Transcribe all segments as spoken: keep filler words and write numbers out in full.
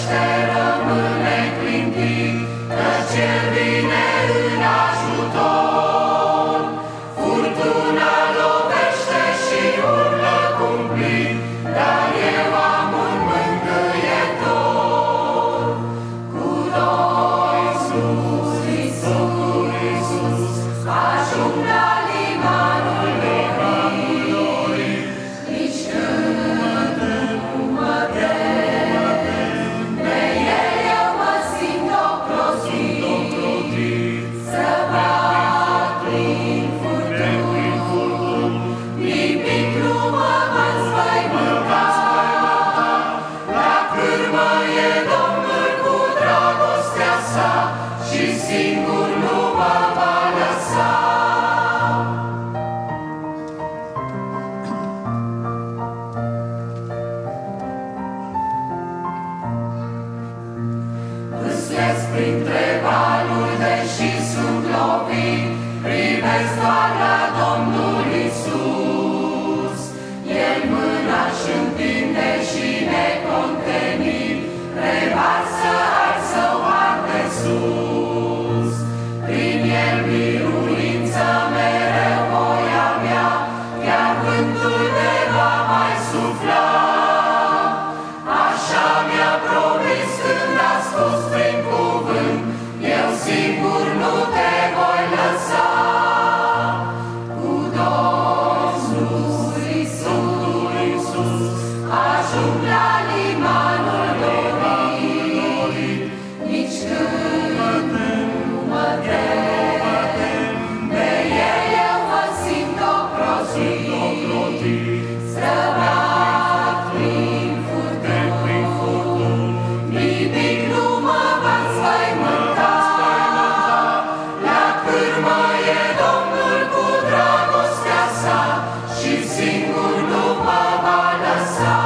oprește, rămâne clintit, căci El vine în ajutor. Furtuna lovește și urlă cumplit, dar eu am un mângâietor. Cu doi sus, Iisus, Iisus, ajung la limanul dorit, nici când nu mă tem, de El eu mă simt ocrotit, să bat prin furtuni, nimic nu mă va înspăimânta. La cârmă e Domnul cu dragostea sa și singur nu mă va lăsa. Vâslesc printre valuri, deși sunt lovit, privesc doar la Domnul Iisus. El mâna-și întinde și necontenit revarsă al său har de sus. Prin El biruință mereu voi avea, chiar vântul ne va mai sufla. Așa mi-a promis când a spus prin cuvânt, eu singur nu te voi lăsa. Cu Domnul Iisus, ajung la limanul dorit, nici când nu mă tem, de El eu mă simt ocrotit, străbat prin furtuni, nimic nu mă va înspăimânta. La cârmă e Domnul cu dragostea sa și singur nu mă va lăsa.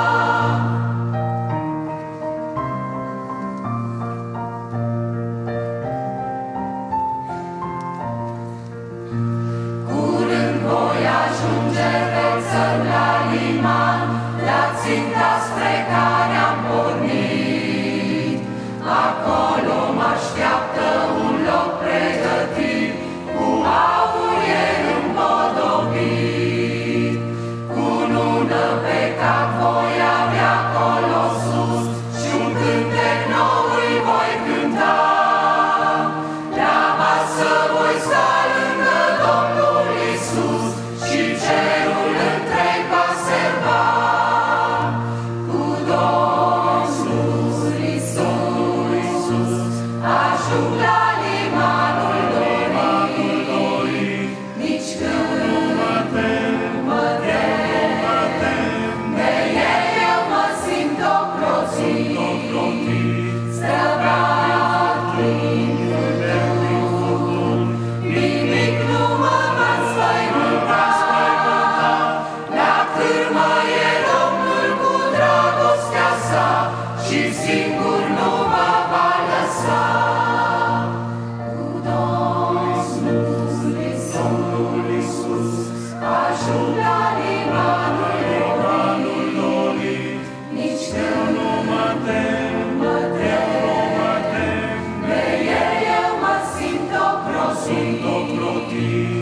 Curând voi ajunge pe țări la liman, la ținta spre care am pornit. Acolo mă așteaptă un loc pregătit, cu aur e împodobit. Cunună pe cap voi avea acolo sus și un cântec nou îi voi cânta. La masă voi sta lângă Domnul Iisus și cerul întreg va serva. Cu Domnul Iisus, ajung la limanul dorit, nici când nu mă tem, de El eu mă simt ocrotit, străbat prin furtuni, nimic nu mă va înspăimânta. La cârmă e Domnul cu dragostea sa și singur nu mă va lăsa. Cu Domnul Iisus, ajung la limanul dorit, nici când nu mă tem, de El eu mă simt ocrotit.